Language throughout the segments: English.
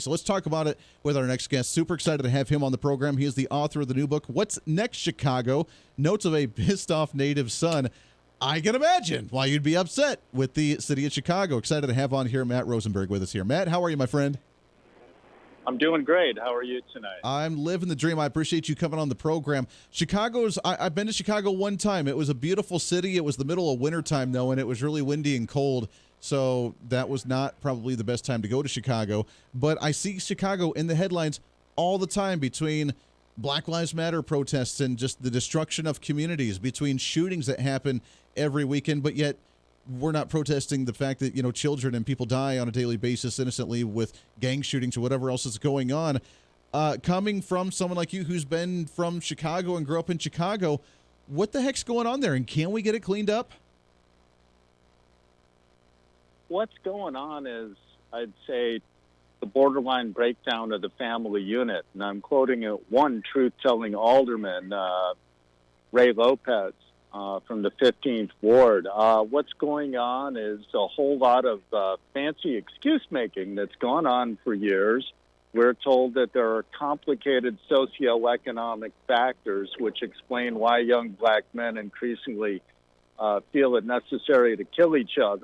So let's talk about it with our next guest. Super excited to have him on the program. He is the author of the new book, What's Next, Chicago? Notes of a Pissed-Off Native Son. I can imagine why you'd be upset with the city of Chicago. Excited to have on here Matt Rosenberg with us here. Matt, how are you, my friend? I'm doing great. How are you tonight? I'm living the dream. I appreciate you coming on the program. I've been to Chicago one time. It was a beautiful city. It was the middle of wintertime, though, and it was really windy and cold. So that was not probably the best time to go to Chicago. But I see Chicago in the headlines all the time between Black Lives Matter protests and just the destruction of communities, between shootings that happen every weekend. But yet we're not protesting the fact that, children and people die on a daily basis innocently with gang shootings or whatever else is going on. Coming from someone like you who's been from Chicago and grew up in Chicago, what the heck's going on there? And can we get it cleaned up? What's going on is, I'd say, the borderline breakdown of the family unit. And I'm quoting one truth-telling alderman, Ray Lopez, from the 15th Ward. What's going on is a whole lot of fancy excuse-making that's gone on for years. We're told that there are complicated socioeconomic factors which explain why young black men increasingly feel it necessary to kill each other.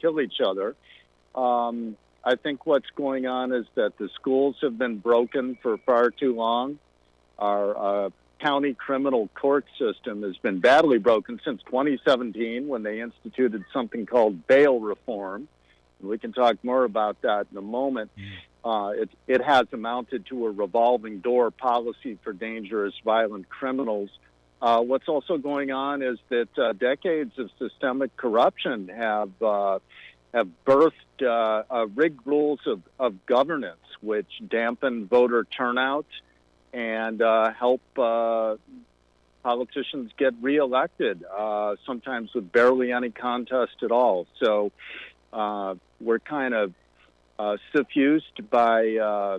I think what's going on is that the schools have been broken for far too long. Our county criminal court system has been badly broken since 2017 when they instituted something called bail reform. We can talk more about that in a moment. It has amounted to a revolving door policy for dangerous, violent criminals. What's also going on is that decades of systemic corruption have birthed rigged rules of governance, which dampen voter turnout and help politicians get reelected, sometimes with barely any contest at all. So we're kind of suffused by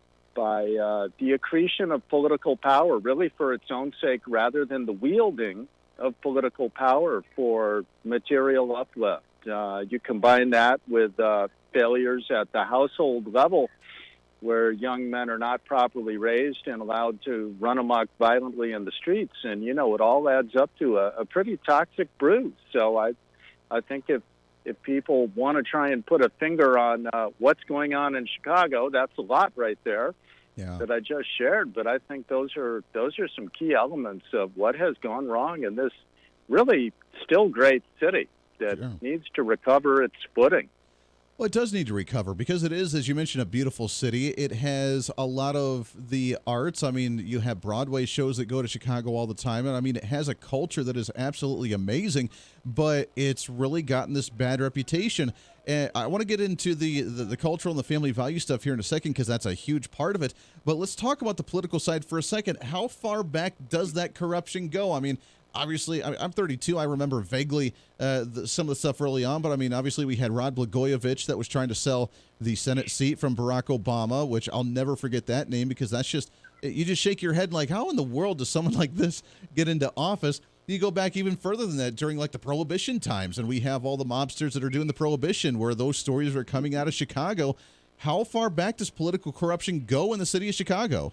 the accretion of political power, really for its own sake, rather than the wielding of political power for material uplift. You combine that with failures at the household level, where young men are not properly raised and allowed to run amok violently in the streets, and it all adds up to a pretty toxic brew. So I think if people want to try and put a finger on what's going on in Chicago, that's a lot right there that I just shared. But I think those are some key elements of what has gone wrong in this really still great city that needs to recover its footing. Well, it does need to recover because it is, as you mentioned, a beautiful city. It has a lot of the arts. I mean, you have Broadway shows that go to Chicago all the time. And I mean, it has a culture that is absolutely amazing, but it's really gotten this bad reputation. And I want to get into the cultural and the family value stuff here in a second because that's a huge part of it. But let's talk about the political side for a second. How far back does that corruption go? I mean, obviously, I'm 32. I remember vaguely some of the stuff early on, but I mean, obviously, we had Rod Blagojevich that was trying to sell the Senate seat from Barack Obama, which I'll never forget that name because that's just, you just shake your head like, how in the world does someone like this get into office? You go back even further than that during like the Prohibition times, and we have all the mobsters that are doing the Prohibition where those stories are coming out of Chicago. How far back does political corruption go in the city of Chicago?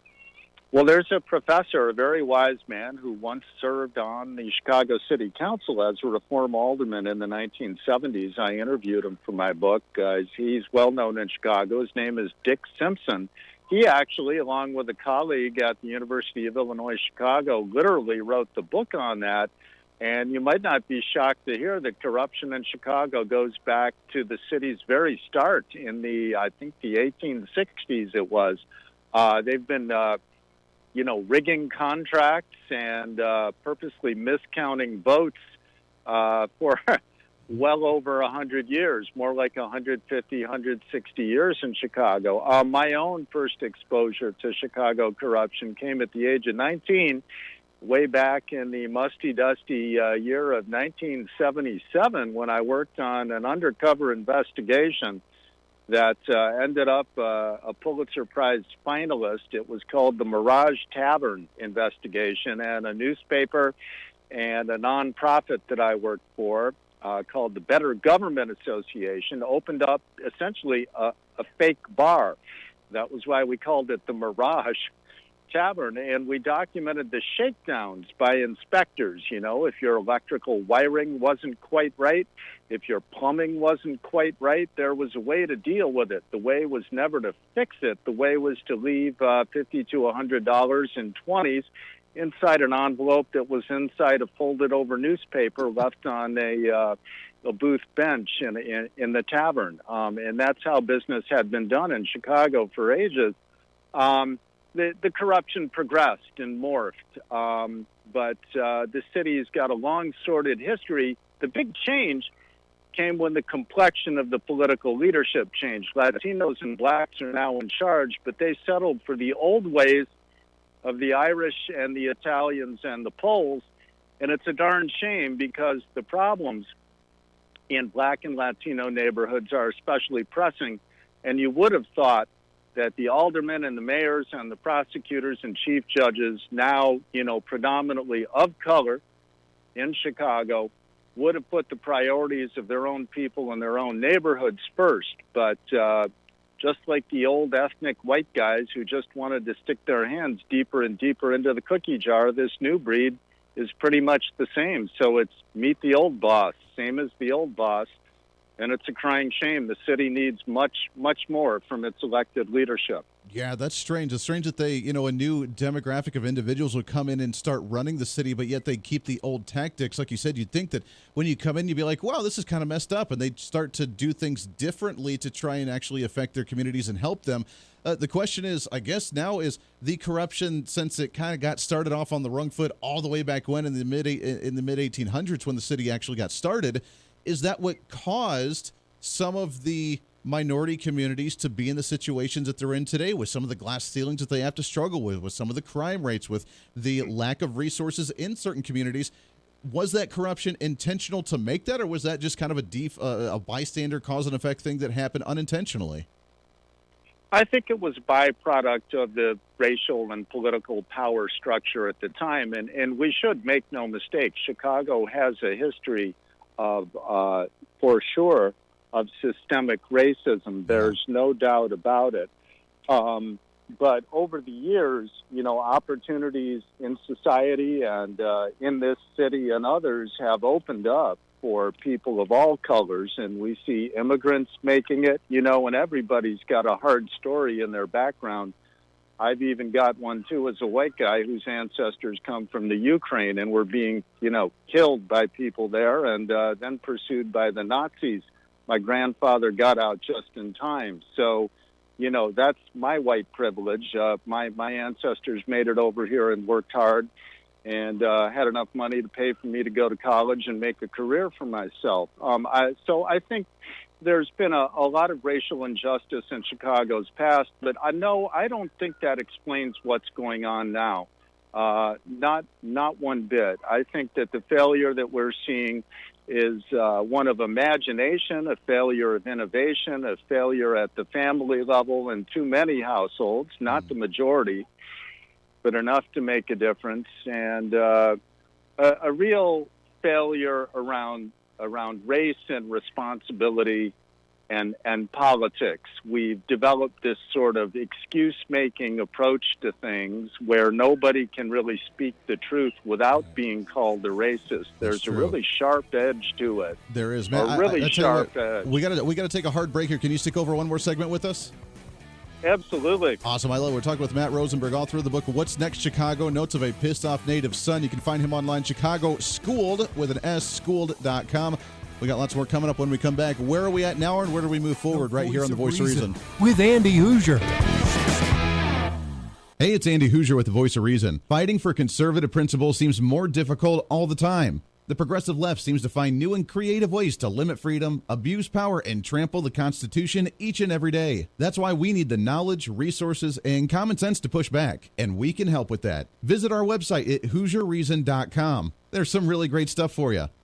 Well, there's a professor, a very wise man, who once served on the Chicago City Council as a reform alderman in the 1970s. I interviewed him for my book. He's well known in Chicago. His name is Dick Simpson. He actually, along with a colleague at the University of Illinois Chicago, literally wrote the book on that. And you might not be shocked to hear that corruption in Chicago goes back to the city's very start in I think the 1860s it was. They've been rigging contracts and purposely miscounting votes for well over 100 years, more like 150, 160 years in Chicago. My own first exposure to Chicago corruption came at the age of 19, way back in the musty-dusty year of 1977 when I worked on an undercover investigation that ended up a Pulitzer Prize finalist. It was called the Mirage Tavern investigation, and a newspaper and a nonprofit that I worked for called the Better Government Association opened up essentially a a fake bar. That was why we called it the Mirage Tavern, and we documented the shakedowns by inspectors. You know, if your electrical wiring wasn't quite right, if your plumbing wasn't quite right, there was a way to deal with it. The way was never to fix it. The way was to leave $50 to $100 in 20s inside an envelope that was inside a folded over newspaper left on a booth bench in the tavern. And that's how business had been done in Chicago for ages. The corruption progressed and morphed, but the city's got a long, sordid history. The big change came when the complexion of the political leadership changed. Latinos and blacks are now in charge, but they settled for the old ways of the Irish and the Italians and the Poles, and it's a darn shame because the problems in black and Latino neighborhoods are especially pressing, and you would have thought that the aldermen and the mayors and the prosecutors and chief judges, now, you know, predominantly of color in Chicago, would have put the priorities of their own people and their own neighborhoods first. But just like the old ethnic white guys who just wanted to stick their hands deeper and deeper into the cookie jar, this new breed is pretty much the same. So it's meet the old boss, same as the old boss. And it's a crying shame. The city needs much, much more from its elected leadership. Yeah, that's strange. It's strange that they, you know, a new demographic of individuals would come in and start running the city, but yet they keep the old tactics. Like you said, you'd think that when you come in, you'd be like, wow, this is kind of messed up. And they'd start to do things differently to try and actually affect their communities and help them. The question is, I guess now, is the corruption, since it kind of got started off on the wrong foot all the way back when in the mid 1800s when the city actually got started, is that what caused some of the minority communities to be in the situations that they're in today, with some of the glass ceilings that they have to struggle with some of the crime rates, with the lack of resources in certain communities? Was that corruption intentional to make that, or was that just kind of a bystander cause and effect thing that happened unintentionally? I think it was a byproduct of the racial and political power structure at the time. And we should make no mistake, Chicago has a history of, for sure, of systemic racism. There's no doubt about it. But over the years, you know, opportunities in society and in this city and others have opened up for people of all colors, and we see immigrants making it, you know, and everybody's got a hard story in their background. I've even got one, too, as a white guy whose ancestors come from the Ukraine and were being, you know, killed by people there and then pursued by the Nazis. My grandfather got out just in time. So, you know, that's my white privilege. My ancestors made it over here and worked hard and had enough money to pay for me to go to college and make a career for myself. So I think there's been a lot of racial injustice in Chicago's past, but I don't think that explains what's going on now. Not one bit. I think that the failure that we're seeing is one of imagination, a failure of innovation, a failure at the family level in too many households, not the majority, but enough to make a difference, and a real failure around race and responsibility and politics. We've developed this sort of excuse-making approach to things where nobody can really speak the truth without being called a racist. There's a really sharp edge to it. There is, man. A really sharp edge. We got to take a hard break here. Can you stick over one more segment with us? Absolutely. Awesome. I love it. We're talking with Matt Rosenberg all through the book, What's Next Chicago? Notes of a Pissed Off Native Son. You can find him online, Chicago Schooled with an S, schooled.com. We got lots more coming up when we come back. Where are we at now, and where do we move forward? Right here on The Voice of Reason. With Andy Hoosier. Hey, it's Andy Hoosier with The Voice of Reason. Fighting for conservative principles seems more difficult all the time. The progressive left seems to find new and creative ways to limit freedom, abuse power, and trample the Constitution each and every day. That's why we need the knowledge, resources, and common sense to push back, and we can help with that. Visit our website at HoosierReason.com. There's some really great stuff for you.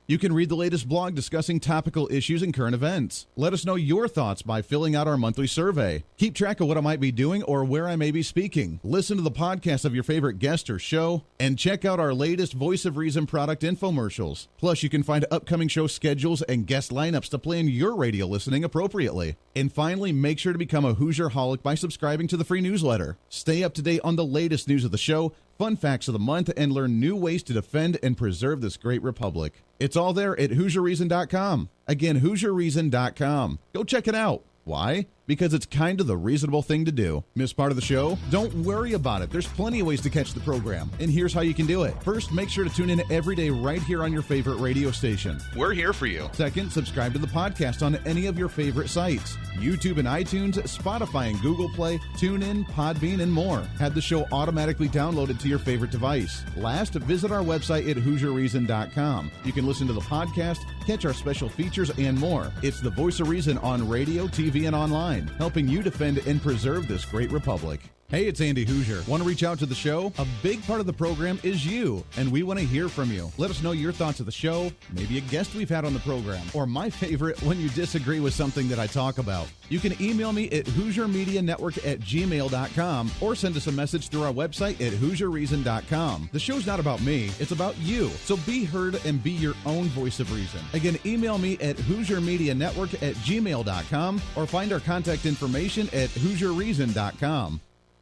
You can read the latest blog discussing topical issues and current events. Let us know your thoughts by filling out our monthly survey. Keep track of what I might be doing or where I may be speaking. Listen to the podcast of your favorite guest or show, and check out our latest Voice of Reason product infomercials. Plus, you can find upcoming show schedules and guest lineups to plan your radio listening appropriately. And finally, make sure to become a Hoosier-holic by subscribing to the free newsletter. Stay up to date on the latest news of the show, fun facts of the month, and learn new ways to defend and preserve this great republic. It's all there at HoosierReason.com. Again, HoosierReason.com. Go check it out. Why? Because it's kind of the reasonable thing to do. Miss part of the show? Don't worry about it. There's plenty of ways to catch the program, and here's how you can do it. First, make sure to tune in every day right here on your favorite radio station. We're here for you. Second, subscribe to the podcast on any of your favorite sites. YouTube and iTunes, Spotify and Google Play, TuneIn, Podbean, and more. Have the show automatically downloaded to your favorite device. Last, visit our website at HoosierReason.com. You can listen to the podcast, catch our special features, and more. It's the Voice of Reason on radio, TV, and online, helping you defend and preserve this great republic. Hey, it's Andy Hoosier. Want to reach out to the show? A big part of the program is you, and we want to hear from you. Let us know your thoughts of the show, maybe a guest we've had on the program, or my favorite, when you disagree with something that I talk about. You can email me at HoosierMediaNetwork@gmail.com or send us a message through our website at HoosierReason.com. The show's not about me, it's about you. So be heard and be your own voice of reason. Again, email me at HoosierMediaNetwork@gmail.com or find our contact information at HoosierReason.com.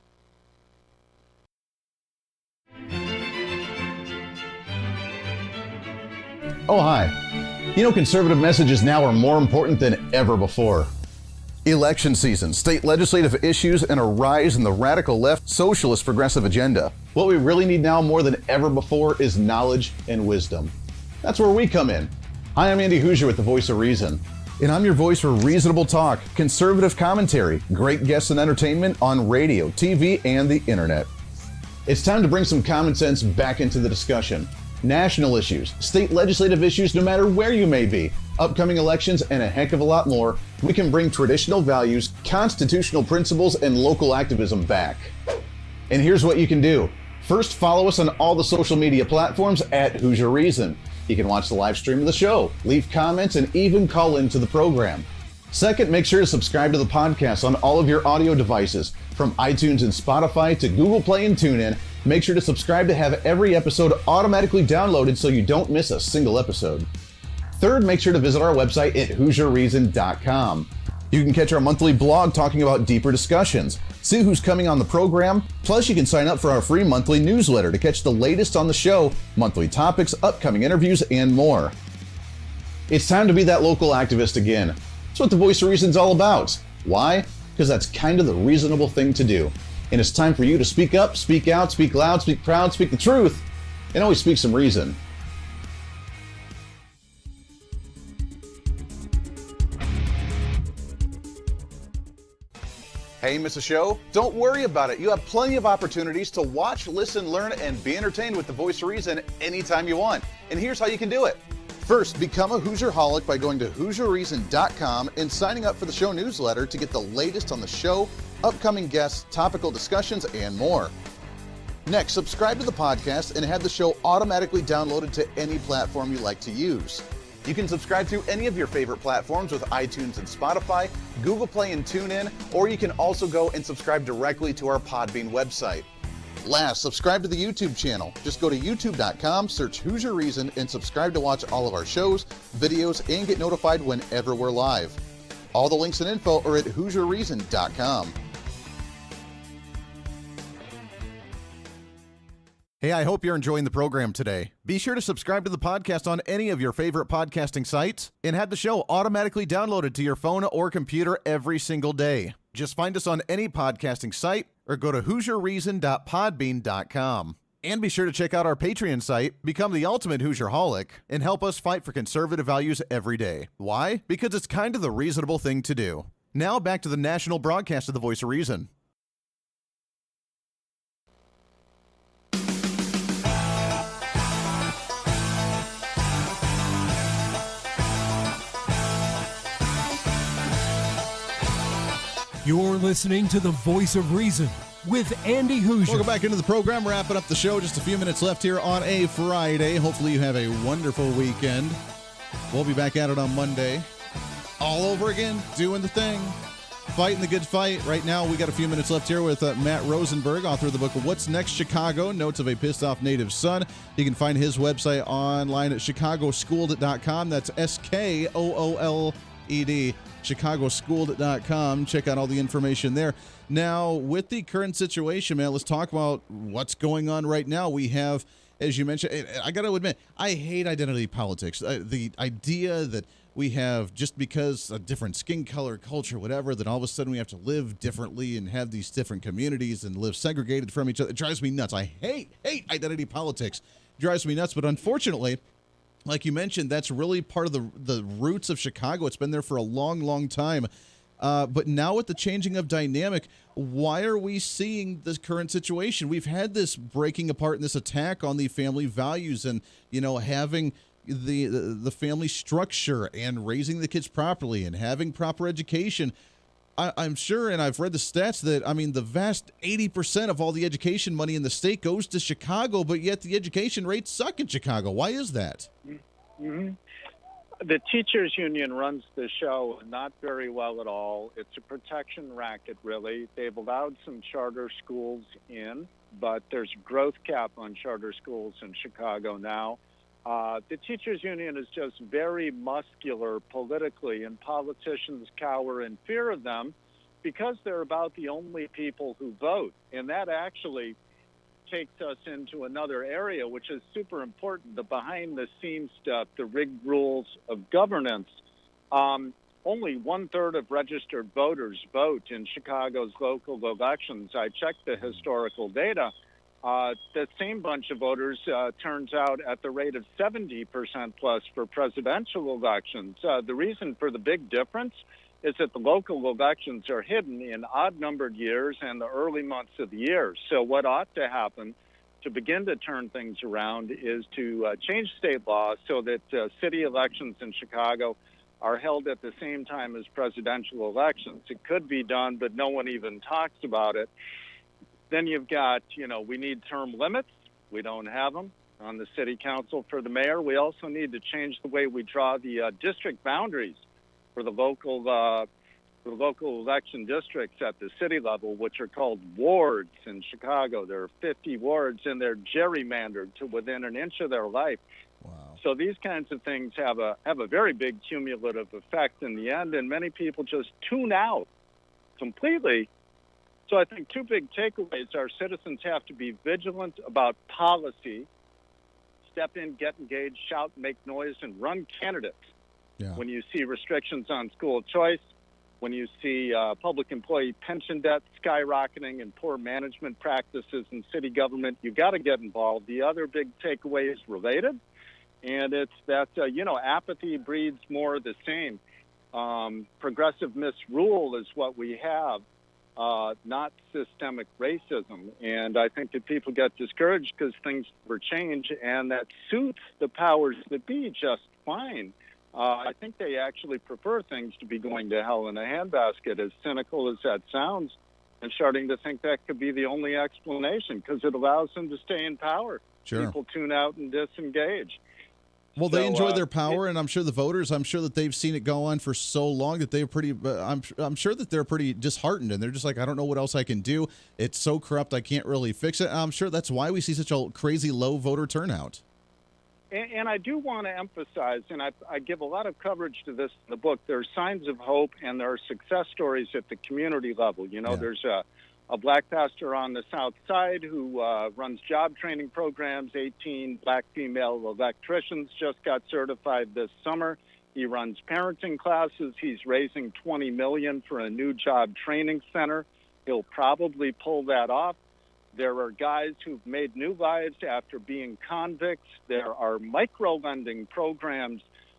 Oh, hi. You know, conservative messages now are more important than ever before. Election season, state legislative issues, and a rise in the radical left socialist progressive agenda. What we really need now more than ever before is knowledge and wisdom. That's where we come in. Hi, I'm Andy Hoosier with the Voice of Reason, and I'm your voice for reasonable talk, conservative commentary, great guests and entertainment on radio, TV, and the internet. It's time to bring some common sense back into the discussion. National issues, state legislative issues, no matter where you may be, upcoming elections, and a heck of a lot more, we can bring traditional values, constitutional principles, and local activism back. And here's what you can do. First, follow us on all the social media platforms at Hoosier Reason. You can watch the live stream of the show, leave comments, and even call into the program. Second, make sure to subscribe to the podcast on all of your audio devices, from iTunes and Spotify to Google Play and TuneIn. Make sure to subscribe to have every episode automatically downloaded so you don't miss a single episode. Third, make sure to visit our website at HoosierReason.com. You can catch our monthly blog talking about deeper discussions, see who's coming on the program, plus you can sign up for our free monthly newsletter to catch the latest on the show, monthly topics, upcoming interviews, and more. It's time to be that local activist again. That's what the Voice of Reason's all about. Why? Because that's kind of the reasonable thing to do. And it's time for you to speak up, speak out, speak loud, speak proud, speak the truth, and always speak some reason. Hey, miss a show? Don't worry about it. You have plenty of opportunities to watch, listen, learn, and be entertained with the Voice of Reason anytime you want. And here's how you can do it. First, become a Hoosier-holic by going to HoosierReason.com and signing up for the show newsletter to get the latest on the show, upcoming guests, topical discussions, and more. Next, subscribe to the podcast and have the show automatically downloaded to any platform you like to use. You can subscribe through any of your favorite platforms with iTunes and Spotify, Google Play and TuneIn, or you can also go and subscribe directly to our Podbean website. Last, subscribe to the YouTube channel. Just go to youtube.com, search Hoosier Reason, and subscribe to watch all of our shows, videos, and get notified whenever we're live. All the links and info are at HoosierReason.com. Hey, I hope you're enjoying the program today. Be sure to subscribe to the podcast on any of your favorite podcasting sites and have the show automatically downloaded to your phone or computer every single day. Just find us on any podcasting site or go to HoosierReason.podbean.com. And be sure to check out our Patreon site, become the ultimate Hoosier-holic, and help us fight for conservative values every day. Why? Because it's kind of the reasonable thing to do. Now back to the national broadcast of the Voice of Reason. You're listening to the Voice of Reason with Andy Hoosier. Welcome back into the program. Wrapping up the show. Just a few minutes left here on a Friday. Hopefully you have a wonderful weekend. We'll be back at it on Monday. All over again, doing the thing. Fighting the good fight. Right now, we got a few minutes left here with Matt Rosenberg, author of the book What's Next Chicago? Notes of a Pissed Off Native Son. You can find his website online at chicagoschooled.com. That's SKOOLED, chicagoschooled.com. Check out all the information there. Now, with the current situation, man, let's talk about what's going on right now. We have, as you mentioned, I got to admit, I hate identity politics. The idea that we have, just because a different skin color, culture, whatever, then all of a sudden we have to live differently and have these different communities and live segregated from each other. It drives me nuts. I hate identity politics. It drives me nuts. But unfortunately, like you mentioned, that's really part of the roots of Chicago. It's been there for a long, long time. But now with the changing of dynamic, why are we seeing this current situation? We've had this breaking apart and this attack on the family values and, having the family structure and raising the kids properly and having proper education. I'm sure, and I've read the stats that, the vast 80% of all the education money in the state goes to Chicago, but yet the education rates suck in Chicago. Why is that? Mm-hmm. The teachers union runs the show not very well at all. It's a protection racket, really. They've allowed some charter schools in, but there's a growth cap on charter schools in Chicago now. The teachers union is just very muscular politically, and politicians cower in fear of them because they're about the only people who vote. And that actually takes us into another area, which is super important, the behind-the-scenes stuff, the rigged rules of governance. Only 1/3 of registered voters vote in Chicago's local elections. I checked the historical data. The same bunch of voters turns out at the rate of 70% plus for presidential elections. The reason for the big difference is that the local elections are hidden in odd-numbered years and the early months of the year. So what ought to happen to begin to turn things around is to change state law so that city elections in Chicago are held at the same time as presidential elections. It could be done, but no one even talks about it. Then you've got, we need term limits. We don't have them on the city council for the mayor. We also need to change the way we draw the district boundaries for the local election districts at the city level, which are called wards in Chicago. There are 50 wards, and they're gerrymandered to within an inch of their life. Wow. So these kinds of things have a very big cumulative effect in the end, and many people just tune out completely. So I think two big takeaways. Our citizens have to be vigilant about policy, step in, get engaged, shout, make noise, and run candidates. Yeah. When you see restrictions on school choice, when you see public employee pension debt skyrocketing and poor management practices in city government, you got to get involved. The other big takeaway is related, and it's that, apathy breeds more of the same. Progressive misrule is what we have. Not systemic racism. And I think that people get discouraged because things never change, and that suits the powers that be just fine. I think they actually prefer things to be going to hell in a handbasket, as cynical as that sounds, and starting to think that could be the only explanation because it allows them to stay in power. Sure. People tune out and disengage. Well, they enjoy their power, and I'm sure the voters, I'm sure that they've seen it go on for so long that they're pretty, I'm sure that they're pretty disheartened, and they're just like, I don't know what else I can do. It's so corrupt, I can't really fix it. And I'm sure that's why we see such a crazy low voter turnout. And I do want to emphasize, and I give a lot of coverage to this in the book, there are signs of hope, and there are success stories at the community level. There's a black pastor on the South Side who runs job training programs. 18 black female electricians just got certified this summer. He runs parenting classes. He's raising $20 million for a new job training center. He'll probably pull that off. There are guys who've made new lives after being convicts. There are micro-lending programs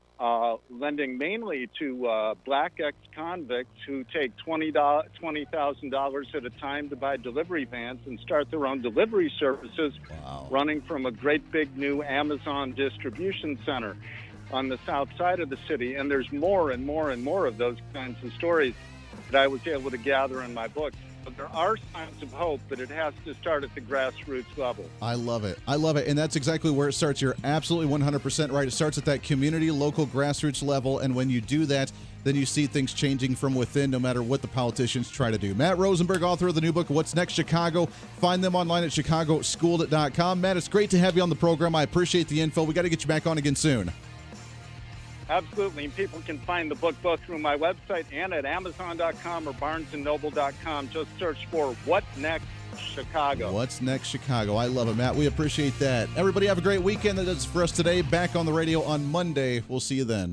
lending mainly to black ex-convicts who take $20,000 at a time to buy delivery vans and start their own delivery services. Wow. Running from a great big new Amazon distribution center on the south side of the city. And there's more and more and more of those kinds of stories that I was able to gather in my book. There are signs of hope, but it has to start at the grassroots level. I love it. I love it. And that's exactly where it starts. You're absolutely 100% right. It starts at that community, local, grassroots level. And when you do that, then you see things changing from within, no matter what the politicians try to do. Matt Rosenberg, author of the new book, What's Next Chicago. Find them online at chicagoschooled.com. Matt, it's great to have you on the program. I appreciate the info. We got to get you back on again soon. Absolutely. And people can find the book both through my website and at Amazon.com or BarnesandNoble.com. Just search for What's Next Chicago. What's Next Chicago. I love it, Matt. We appreciate that. Everybody have a great weekend. That is for us today. Back on the radio on Monday. We'll see you then.